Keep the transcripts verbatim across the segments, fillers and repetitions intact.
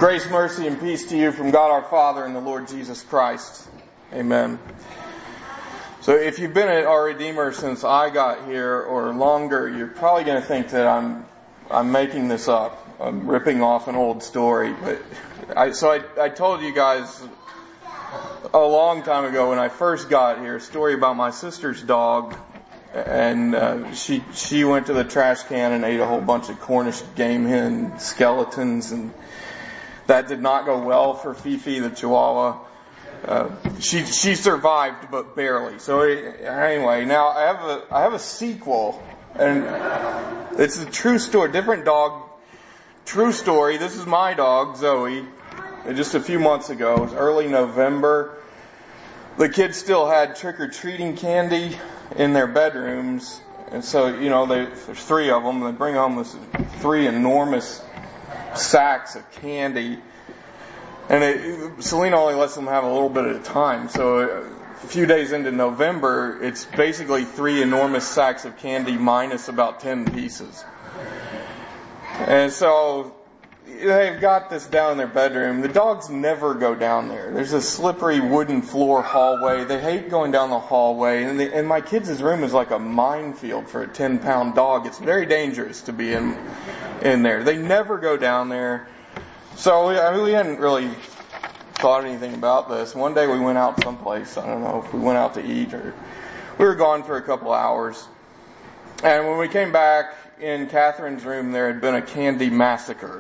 Grace, mercy, and peace to you from God our Father and the Lord Jesus Christ. Amen. So if you've been at Our Redeemer since I got here or longer, you're probably going to think that I'm I'm making this up. I'm ripping off an old story. But I, so I, I told you guys a long time ago when I first got here a story about my sister's dog. And uh, she she went to the trash can and ate a whole bunch of Cornish game hen skeletons, and that did not go well for Fifi the Chihuahua. Uh, she she survived, but barely. So anyway, now I have a I have a sequel, and it's a true story, different dog, true story. This is my dog Zoe. Just a few months ago, it was early November. The kids still had trick-or-treating candy in their bedrooms, and so you know they, there's three of them. They bring home this three enormous sacks of candy, and it, Selena only lets them have a little bit at a time. So a few days into November, it's basically three enormous sacks of candy minus about ten pieces. And so they've got this down in their bedroom. The dogs never go down there. There's a slippery wooden floor hallway. They hate going down the hallway. And, the, and my kids' room is like a minefield for a ten-pound dog. It's very dangerous to be in in there. They never go down there. So we, I mean, we hadn't really thought anything about this. One day we went out someplace. I don't know if we went out to eat or we were gone for a couple hours. And when we came back in Catherine's room, there had been a candy massacre.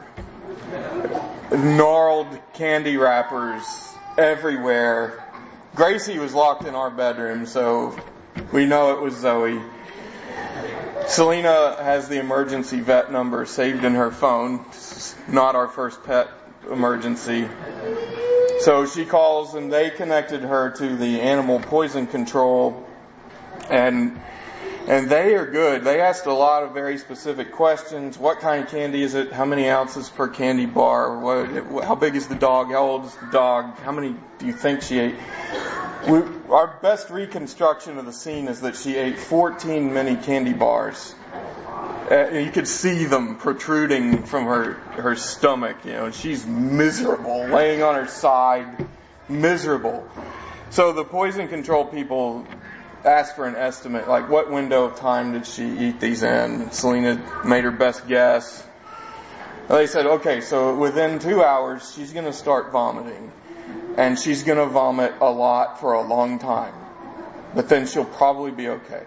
Gnarled candy wrappers everywhere. Gracie was locked in our bedroom, so we know it was Zoe. Selena has the emergency vet number saved in her phone. It's not our first pet emergency. So she calls, and they connected her to the animal poison control, and And they are good. They asked a lot of very specific questions. What kind of candy is it? How many ounces per candy bar? What, how big is the dog? How old is the dog? How many do you think she ate? We, our best reconstruction of the scene is that she ate fourteen mini candy bars. Uh, you could see them protruding from her, her stomach. You know, she's miserable, laying on her side, miserable. So the poison control people asked for an estimate, like what window of time did she eat these in? Selena made her best guess. They said, okay, so within two hours, she's going to start vomiting. And she's going to vomit a lot for a long time. But then she'll probably be okay.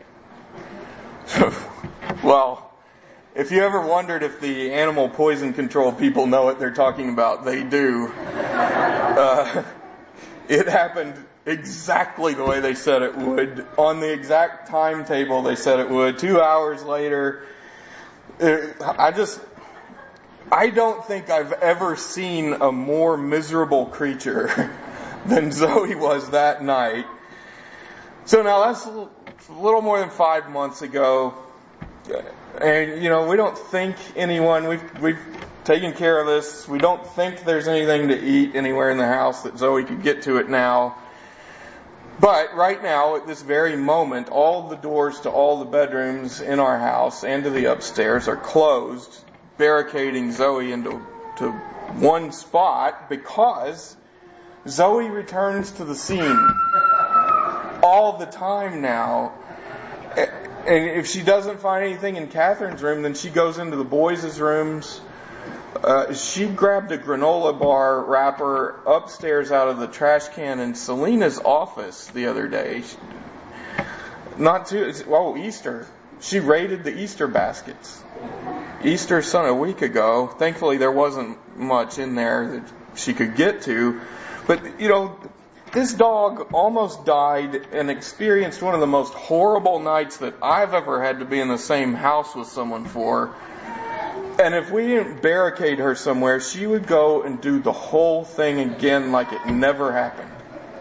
Well, if you ever wondered if the animal poison control people know what they're talking about, they do. Uh, it happened exactly the way they said it would, on the exact timetable they said it would. Two hours later, it, I just, I don't think I've ever seen a more miserable creature than Zoe was that night. So now that's a little more than five months ago, and you know, we don't think anyone, we've, we've taken care of this, we don't think there's anything to eat anywhere in the house that Zoe could get to it now. But right now, at this very moment, all the doors to all the bedrooms in our house and to the upstairs are closed, barricading Zoe into to one spot because Zoe returns to the scene all the time now. And if she doesn't find anything in Catherine's room, then she goes into the boys' rooms. Uh, she grabbed a granola bar wrapper upstairs out of the trash can in Selena's office the other day. Not too, oh, Easter. She raided the Easter baskets. Easter Sunday, a week ago. Thankfully there wasn't much in there that she could get to. But, you know, this dog almost died and experienced one of the most horrible nights that I've ever had to be in the same house with someone for. And if we didn't barricade her somewhere, she would go and do the whole thing again like it never happened.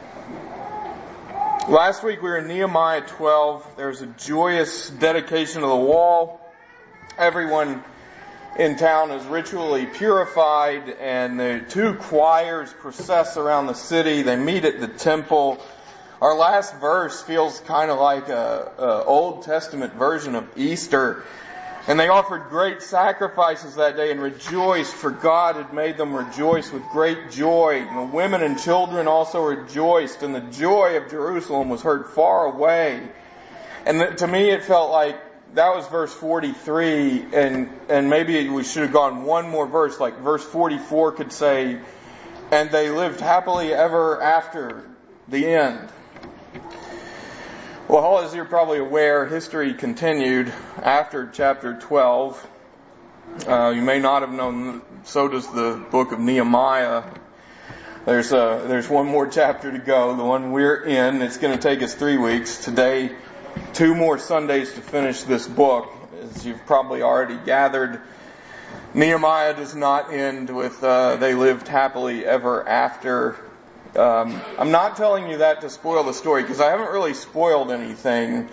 Last week we were in Nehemiah twelve. There was a joyous dedication of the wall. Everyone in town is ritually purified, and the two choirs process around the city. They meet at the temple. Our last verse feels kind of like a, a Old Testament version of Easter. And they offered great sacrifices that day and rejoiced, for God had made them rejoice with great joy. And the women and children also rejoiced, and the joy of Jerusalem was heard far away. And to me it felt like that was verse forty-three, and, and maybe we should have gone one more verse, like verse forty-four could say, and they lived happily ever after the end. Well, as you're probably aware, history continued after chapter twelve. Uh, you may not have known, so does the book of Nehemiah. There's a, there's one more chapter to go, the one we're in. It's going to take us three weeks. Today, two more Sundays to finish this book. As you've probably already gathered, Nehemiah does not end with uh, they lived happily ever after. Um, I'm not telling you that to spoil the story, because I haven't really spoiled anything.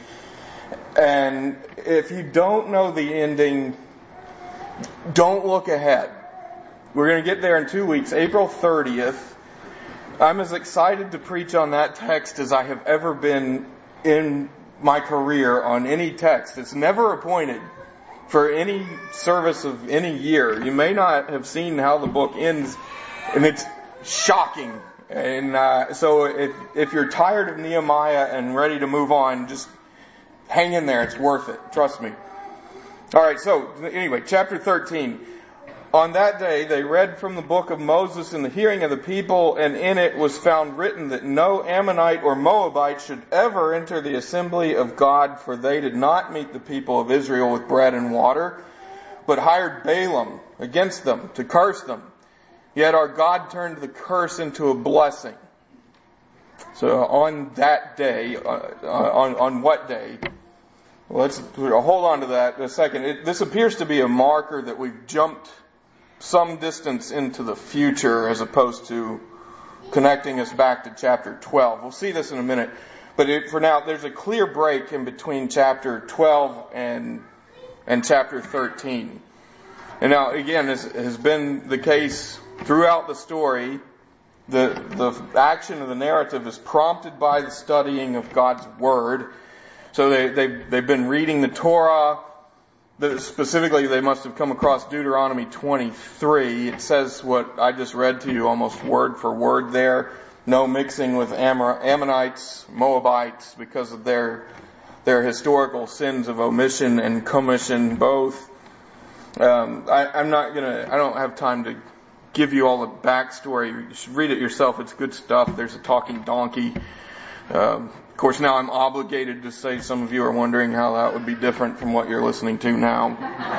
And if you don't know the ending, don't look ahead. We're going to get there in two weeks, April thirtieth. I'm as excited to preach on that text as I have ever been in my career on any text. It's never appointed for any service of any year. You may not have seen how the book ends, and it's shocking. And uh, so if, if you're tired of Nehemiah and ready to move on, just hang in there. It's worth it. Trust me. All right, so anyway, chapter thirteen. On that day, they read from the book of Moses in the hearing of the people, and in it was found written that no Ammonite or Moabite should ever enter the assembly of God, for they did not meet the people of Israel with bread and water, but hired Balaam against them to curse them. Yet our God turned the curse into a blessing. So on that day, uh, on, on what day? Well, let's hold on to that a second. It, this appears to be a marker that we've jumped some distance into the future as opposed to connecting us back to chapter twelve. We'll see this in a minute. But it, for now, there's a clear break in between chapter twelve and and chapter thirteen. And now, again, as has been the case throughout the story, the the action of the narrative is prompted by the studying of God's Word. So they, they've, they've been reading the Torah. The, specifically, they must have come across Deuteronomy twenty-three. It says what I just read to you almost word for word there. No mixing with Ammon, Ammonites, Moabites, because of their their historical sins of omission and commission both. Um, I, I'm not gonna. I don't have time to give you all the backstory. You should read it yourself. It's good stuff. There's a talking donkey. Um, of course, now I'm obligated to say some of you are wondering how that would be different from what you're listening to now.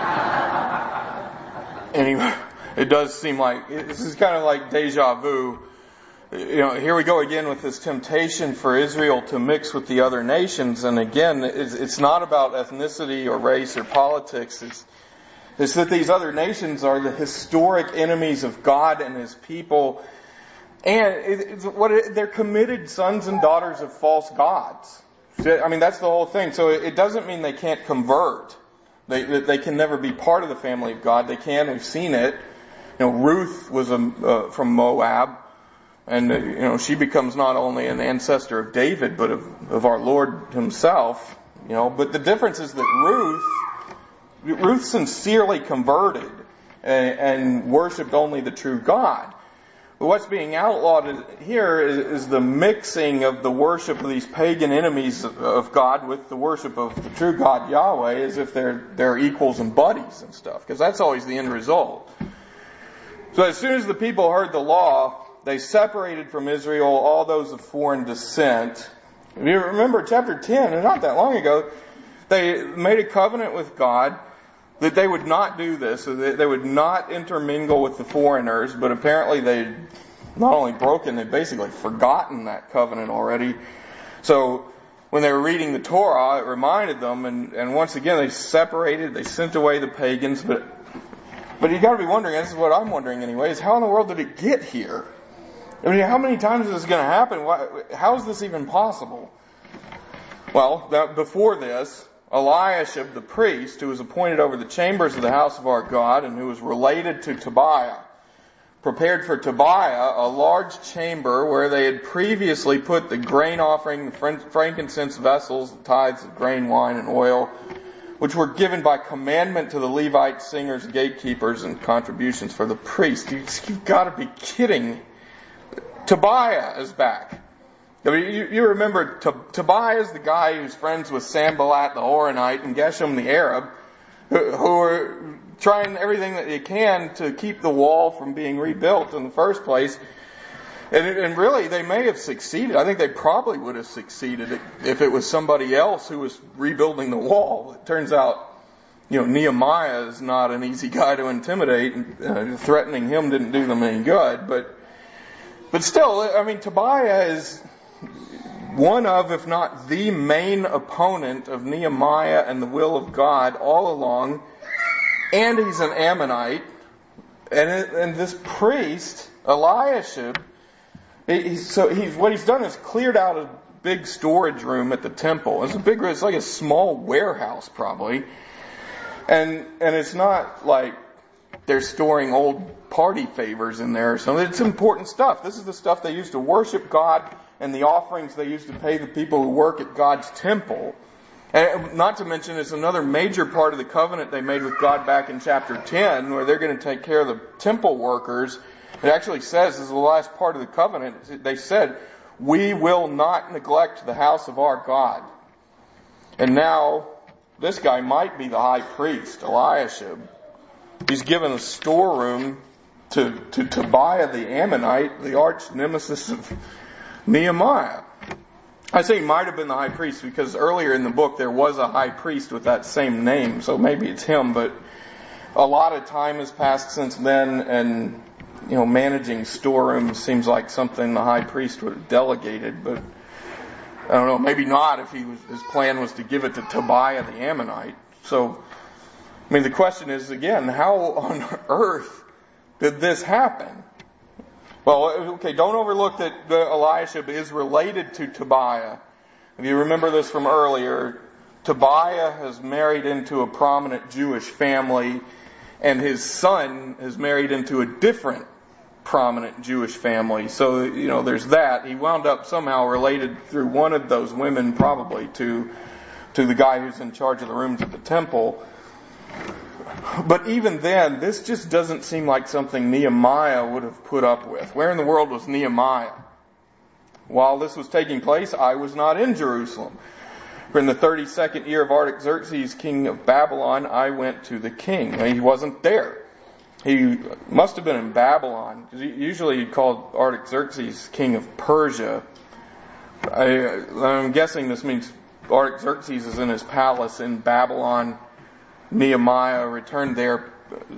Anyway, it does seem like this is kind of like deja vu. You know, here we go again with this temptation for Israel to mix with the other nations. And again, it's, it's not about ethnicity or race or politics. It's It's that these other nations are the historic enemies of God and His people. And it's what it, they're committed sons and daughters of false gods. I mean, that's the whole thing. So it doesn't mean they can't convert. They they can never be part of the family of God. They can. We've seen it. You know, Ruth was a, uh, from Moab. And, uh, you know, she becomes not only an ancestor of David, but of, of our Lord Himself. You know, but the difference is that Ruth... Ruth sincerely converted and, and worshipped only the true God. But what's being outlawed here is, is the mixing of the worship of these pagan enemies of, of God with the worship of the true God Yahweh, as if they're they're equals and buddies and stuff, because that's always the end result. So as soon as the people heard the law, they separated from Israel all those of foreign descent. If you remember chapter ten, and not that long ago, they made a covenant with God that they would not do this, so that they would not intermingle with the foreigners, but apparently they'd not only broken, they'd basically forgotten that covenant already. So when they were reading the Torah, it reminded them, and, and once again they separated, they sent away the pagans, but but you gotta be wondering, this is what I'm wondering anyway, is how in the world did it get here? I mean, how many times is this going to happen? Why, how is this even possible? Well, that, before this, Eliashib, the priest, who was appointed over the chambers of the house of our God and who was related to Tobiah, prepared for Tobiah a large chamber where they had previously put the grain offering, the frankincense vessels, the tithes of grain, wine, and oil, which were given by commandment to the Levites, singers, gatekeepers, and contributions for the priests. You, you've got to be kidding. Tobiah is back. I mean, you, you remember Tobiah is the guy who's friends with Sanballat the Horonite and Geshem the Arab, who, who are trying everything that they can to keep the wall from being rebuilt in the first place. And, and really, they may have succeeded. I think they probably would have succeeded if it was somebody else who was rebuilding the wall. It turns out, you know, Nehemiah is not an easy guy to intimidate. Uh, threatening him didn't do them any good. But, but still, I mean, Tobiah is one of, if not the main opponent of Nehemiah and the will of God all along. And he's an Ammonite. And, and this priest, Eliashib, he, so he's, what he's done is cleared out a big storage room at the temple. It's a big, it's like a small warehouse probably. And, and it's not like they're storing old party favors in there or something. It's important stuff. This is the stuff they used to worship God and the offerings they used to pay the people who work at God's temple. And not to mention, it's another major part of the covenant they made with God back in chapter ten, where they're going to take care of the temple workers. It actually says, this is the last part of the covenant, they said, we will not neglect the house of our God. And now, this guy might be the high priest, Eliashib. He's given a storeroom to, to Tobiah the Ammonite, the arch nemesis of Nehemiah. I say he might have been the high priest because earlier in the book there was a high priest with that same name, so maybe it's him, but a lot of time has passed since then, and you know, managing storerooms seems like something the high priest would have delegated, but I don't know, maybe not if he was, his plan was to give it to Tobiah the Ammonite. So, I mean, the question is again, how on earth did this happen? Well, okay, don't overlook that the Eliashib is related to Tobiah. If you remember this from earlier, Tobiah has married into a prominent Jewish family, and his son has married into a different prominent Jewish family. So, you know, there's that. He wound up somehow related through one of those women probably to, to the guy who's in charge of the rooms at the temple. But even then, this just doesn't seem like something Nehemiah would have put up with. Where in the world was Nehemiah? While this was taking place, I was not in Jerusalem. For in the thirty-second year of Artaxerxes, king of Babylon, I went to the king. He wasn't there. He must have been in Babylon. Usually you'd call Artaxerxes king of Persia. I, I'm guessing this means Artaxerxes is in his palace in Babylon. Nehemiah returned there,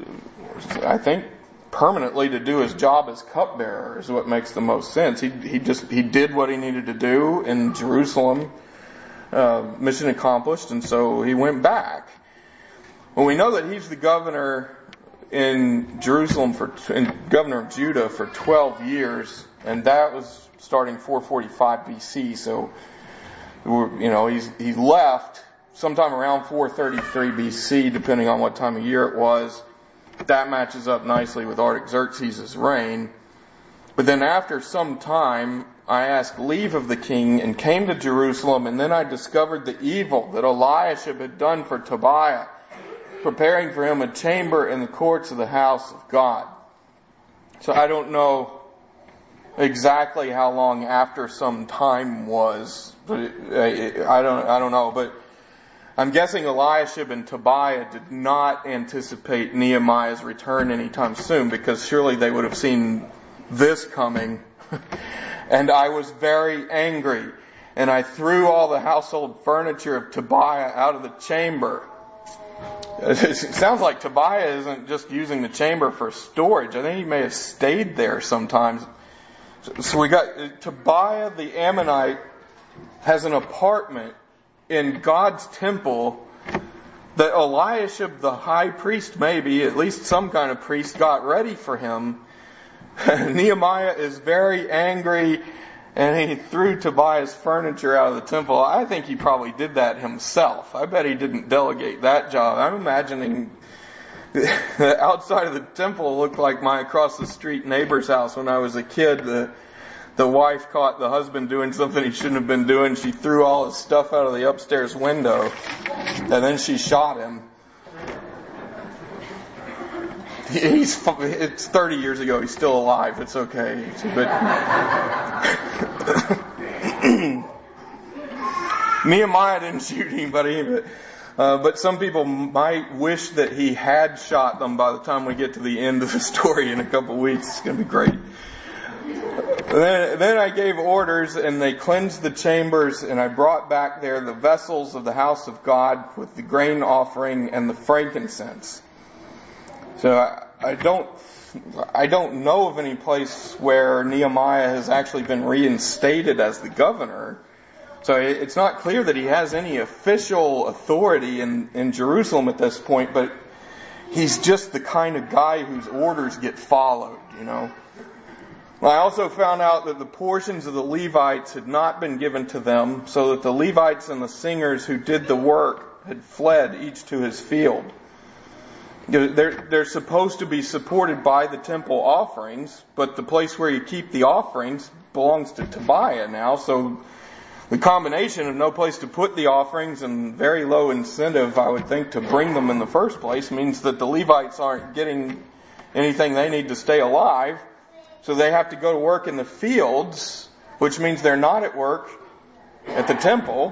I think, permanently to do his job as cupbearer is what makes the most sense. He he just he did what he needed to do in Jerusalem, uh, mission accomplished, and so he went back. Well, we know that he's the governor in Jerusalem for and governor of Judah for twelve years, and that was starting four forty-five B C. So, you know, he's he left sometime around four thirty-three B C, depending on what time of year it was. That matches up nicely with Artaxerxes' reign. But then after some time, I asked leave of the king and came to Jerusalem, and then I discovered the evil that Eliashib had done for Tobiah, preparing for him a chamber in the courts of the house of God. So I don't know exactly how long after some time was, but it, it, I don't I don't know, but I'm guessing Eliashib and Tobiah did not anticipate Nehemiah's return anytime soon, because surely they would have seen this coming. And I was very angry, and I threw all the household furniture of Tobiah out of the chamber. It sounds like Tobiah isn't just using the chamber for storage. I think he may have stayed there sometimes. So we got Tobiah the Ammonite has an apartment in God's temple that Eliashib the high priest, maybe, at least some kind of priest, got ready for him. Nehemiah is very angry, and he threw Tobiah's furniture out of the temple. I think he probably did that himself. I bet he didn't delegate that job. I'm imagining the outside of the temple looked like my across the street neighbor's house when I was a kid. The the wife caught the husband doing something he shouldn't have been doing. She threw all his stuff out of the upstairs window, and then she shot him. He's it's thirty years ago. He's still alive. It's okay. It's a bit. Nehemiah didn't shoot anybody, but, uh, but some people might wish that he had shot them by the time we get to the end of the story in a couple of weeks. It's going to be great. Then, then I gave orders, and they cleansed the chambers, and I brought back there the vessels of the house of God with the grain offering and the frankincense. So I, I don't, I don't know of any place where Nehemiah has actually been reinstated as the governor. So it's not clear that he has any official authority in, in Jerusalem at this point, but he's just the kind of guy whose orders get followed, you know. I also found out that the portions of the Levites had not been given to them, so that the Levites and the singers who did the work had fled each to his field. They're, they're supposed to be supported by the temple offerings, but the place where you keep the offerings belongs to Tobiah now, so the combination of no place to put the offerings and very low incentive, I would think, to bring them in the first place means that the Levites aren't getting anything they need to stay alive. So they have to go to work in the fields, which means they're not at work at the temple.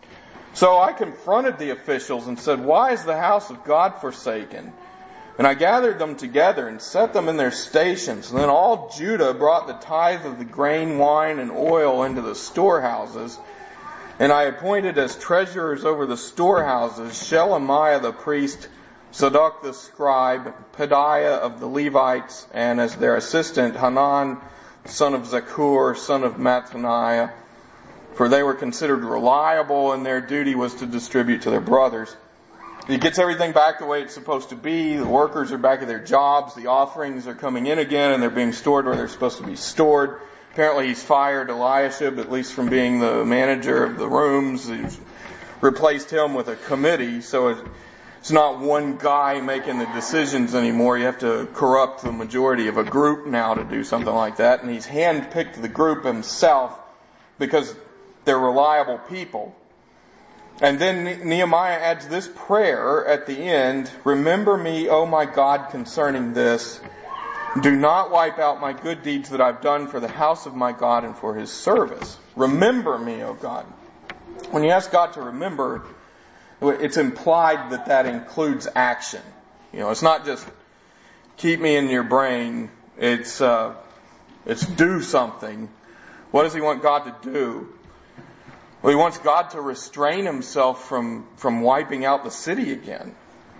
So I confronted the officials and said, "Why is the house of God forsaken?" And I gathered them together and set them in their stations. And then all Judah brought the tithe of the grain, wine, and oil into the storehouses. And I appointed as treasurers over the storehouses Shelemiah the priest, Zadok the scribe, Pedaiah of the Levites, and as their assistant Hanan, son of Zakur, son of Mattaniah, for they were considered reliable, and their duty was to distribute to their brothers. He gets everything back the way it's supposed to be. The workers are back at their jobs. The offerings are coming in again, and they're being stored where they're supposed to be stored. Apparently he's fired Eliashib, at least from being the manager of the rooms. He's replaced him with a committee, so it, it's not one guy making the decisions anymore. You have to corrupt the majority of a group now to do something like that. And he's handpicked the group himself because they're reliable people. And then Nehemiah adds this prayer at the end: "Remember me, O my God, concerning this. Do not wipe out my good deeds that I've done for the house of my God and for his service." Remember me, O God. When you ask God to remember, it's implied that that includes action. You know, it's not just keep me in your brain. It's uh, it's do something. What does he want God to do? Well, he wants God to restrain himself from, from wiping out the city again.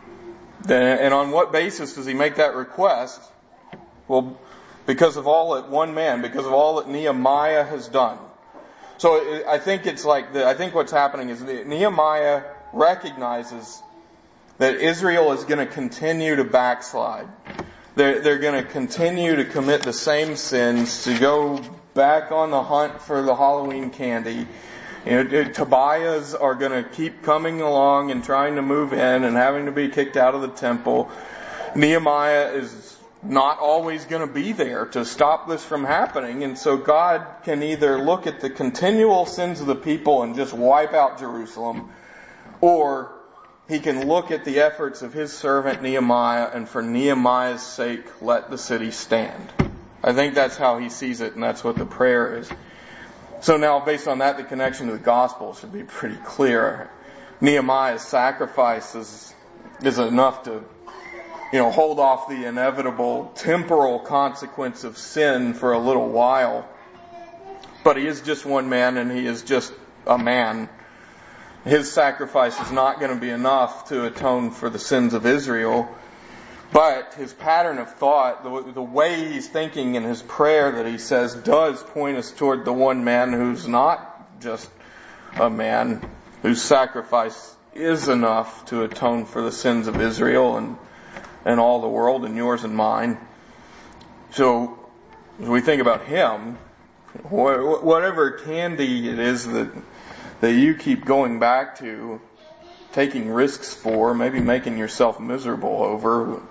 And on what basis does he make that request? Well, because of all that one man, because of all that Nehemiah has done. So I think it's like, the, I think what's happening is that Nehemiah recognizes that Israel is going to continue to backslide. They're, they're going to continue to commit the same sins, to go back on the hunt for the Halloween candy. You know, Tobiahs are going to keep coming along and trying to move in and having to be kicked out of the temple. Nehemiah is not always going to be there to stop this from happening. And so God can either look at the continual sins of the people and just wipe out Jerusalem, or he can look at the efforts of his servant Nehemiah, and for Nehemiah's sake, let the city stand. I think that's how he sees it, and that's what the prayer is. So now, based on that, the connection to the gospel should be pretty clear. Nehemiah's sacrifice is, is enough to, you know, hold off the inevitable temporal consequence of sin for a little while. But he is just one man, and he is just a man. His sacrifice is not going to be enough to atone for the sins of Israel. But his pattern of thought, the, the way he's thinking in his prayer that he says, does point us toward the one man who's not just a man, whose sacrifice is enough to atone for the sins of Israel and, and all the world, and yours and mine. So, as we think about him, whatever candy it is that that you keep going back to, taking risks for, maybe making yourself miserable over,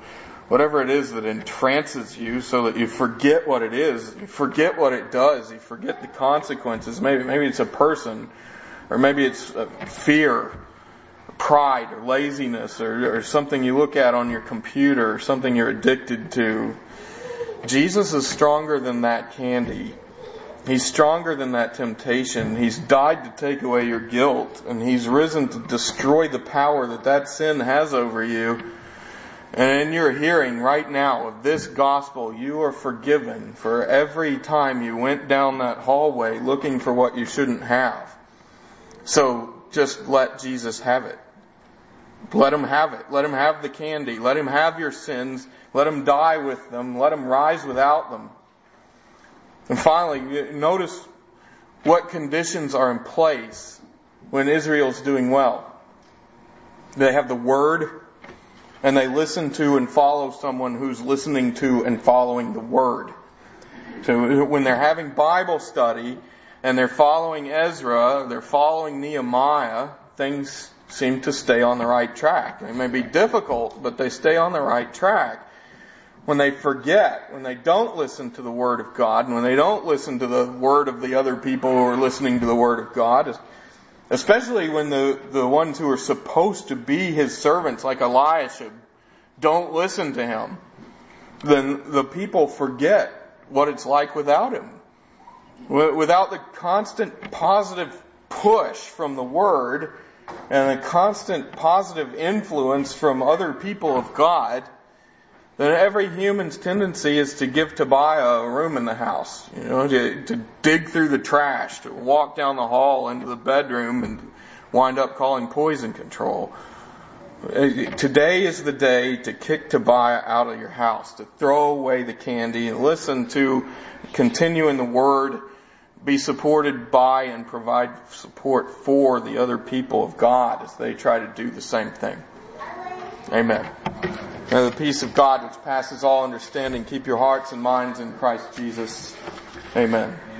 whatever it is that entrances you so that you forget what it is, you forget what it does, you forget the consequences. Maybe, maybe it's a person, or maybe it's fear, pride, or laziness, or, or something you look at on your computer, or something you're addicted to. Jesus is stronger than that candy. He's stronger than that temptation. He's died to take away your guilt, and He's risen to destroy the power that that sin has over you. And in your hearing right now of this gospel, you are forgiven for every time you went down that hallway looking for what you shouldn't have. So just let Jesus have it. Let Him have it. Let Him have the candy. Let Him have your sins. Let Him die with them. Let Him rise without them. And finally, notice what conditions are in place when Israel's doing well. They have the Word, and they listen to and follow someone who's listening to and following the Word. So when they're having Bible study and they're following Ezra, they're following Nehemiah, things seem to stay on the right track. It may be difficult, but they stay on the right track. When they forget, when they don't listen to the Word of God, and when they don't listen to the Word of the other people who are listening to the Word of God, especially when the, the ones who are supposed to be His servants, like Eliashib, don't listen to him, then the people forget what it's like without him. Without the constant positive push from the Word and the constant positive influence from other people of God, then every human's tendency is to give Tobiah a room in the house, you know, to, to dig through the trash, to walk down the hall into the bedroom and wind up calling poison control. Today is the day to kick Tobiah out of your house, to throw away the candy and listen to, continue in the Word, be supported by and provide support for the other people of God as they try to do the same thing. Amen. May the peace of God which passes all understanding keep your hearts and minds in Christ Jesus. Amen.